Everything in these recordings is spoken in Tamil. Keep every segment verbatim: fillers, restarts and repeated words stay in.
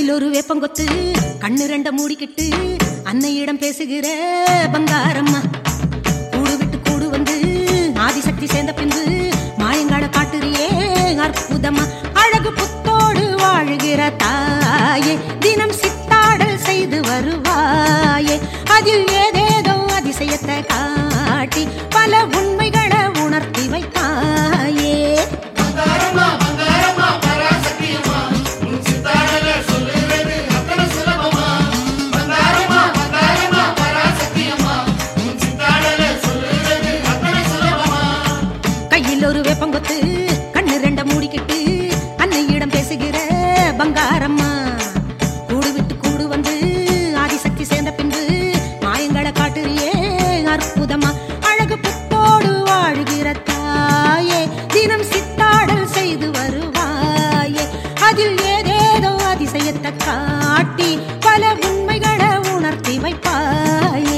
கையில் ஒரு வேப்பங்கொத்து கண்ணு ரெண்ட மூடிக்கிட்டு அன்னையிடம் பேசுகிற பங்காரம்மா. கூடு விட்டு கூடு வந்து ஆதிசக்தி சேர்ந்த பின்பு மாயங்கால காட்டுறியே அற்புதமா. அழகு புத்தோடு வாழுகிற தாயே தினம் சித்தாடல் செய்து வருவாயே. அதில் ஏதேதோ அதிசயத்தை காட்டி பல உண்மைகளை உணர்த்தி வைத்தாயே. கையில் ஒரு வேப்பங்கொத்து கண்ணு ரெண்ட மூடிக்கிட்டு அன்னையிடம் பேசுகிற பங்காரம்மா. கூடு விட்டு கூடு வந்து ஆதிசக்தி சேர்ந்த பின்பு மாயங்களை காட்டுறியே அற்புதமா. அழகு புத்தோடு வாழுகிற தாயே தினம் சித்தாடல் செய்து வருவாயே. அதில் ஏதேதோ அதிசயத்தை காட்டி பல உண்மைகளை உணர்த்தி வைப்பாயே.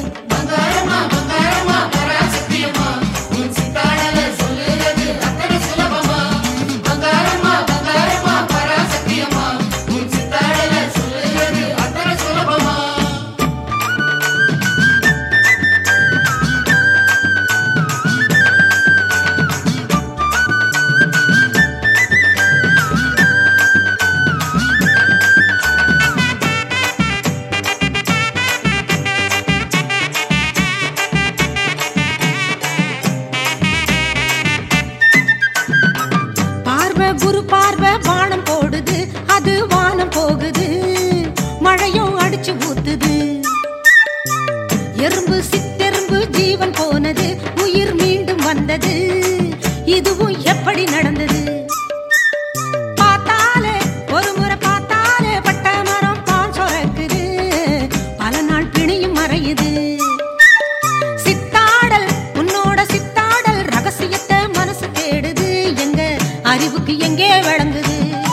குரு பார்வை வானம் போடுது, அது வானம் போகுது, மழையும் அடிச்சு ஊத்துது. எறும்பு சித்தெறும்பு ஜீவன் போனது, உயிர் மீண்டும் வந்தது, இதுவும் எப்படி நடந்தது? பார்த்தாலே ஒரு முறை பார்த்தாலே பட்ட மரம் பால் சொரக்குது, பல நாள் பிணியும் மறையுது. சித்தாடல் உன்னோட சித்தாடல் ரகசியத்தை மனசு தேடுது, எங்க அறிவுக்கு எங்கே வழங்குது?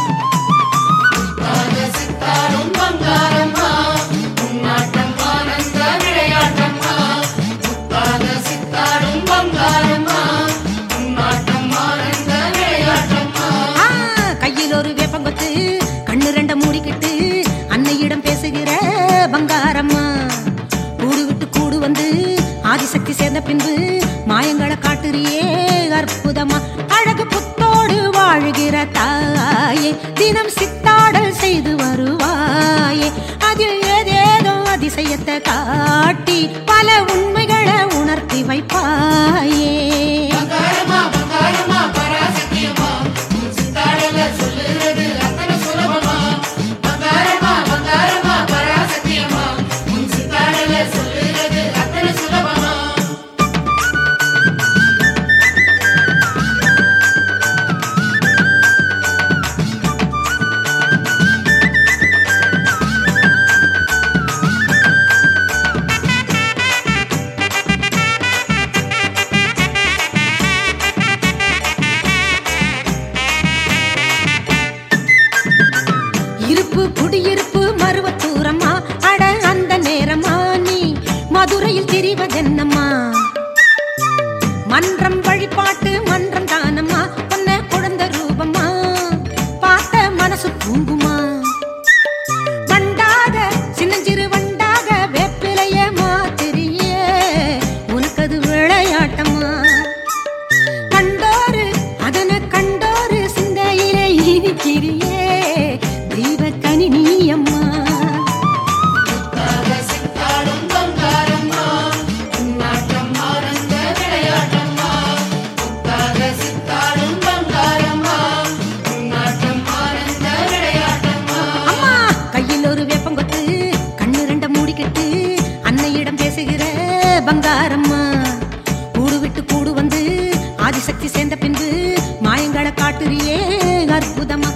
கையில் ஒரு வேப்பங்கொத்து கண்ணு ரெண்ட மூடிக்கிட்டு அன்னையிடம் பேசுகிற பங்காரம்மா. கூடு விட்டு கூடு வந்து ஆதிசக்தி சேர்ந்த பின்பு மாயங்களை காட்டுறியே அற்புதமா. அழகு புத்தோடு வாழுகிற தாயே தினம் சித்தாடல் செய்து வருவாயே. அதில் ஏதேதோ அதிசயத்தை காட்டி பல உண்மைகளை உணர்த்தி வைப்பாயே. இருப்பு குடியிருப்பு மருவத்தூரம்மா, அட அந்த நேரமா நீ மதுரையில் திரிவதென்னம்மா? மன்றம் வழிபாட்டு மன்றம் தானம்மா, பொன்ன குழந்தை ரூபம்மா, பார்த்த மனசு தூங்குமா? வண்டாக சின்னஞ்சிறு வண்டாக வேப்பிலைய மாத்திரியே, உனக்கது விளையாட்டம்மா? கண்டோரு அதனை கண்டோரு சிந்தையிலே இருக்கிறியே, தெய்வ கனி நீ அம்மா. அம்மா கையில் ஒரு வேப்பங்கொத்து கண்ணு ரெண்ட மூடிக்கிட்டு அன்னையிடம் பேசுகிற பங்காரம்மா. கூடு விட்டு கூடு வந்து ஆதிசக்தி சேர்ந்த பின்பு மாயங்களை காட்டுறியே அற்புதமா.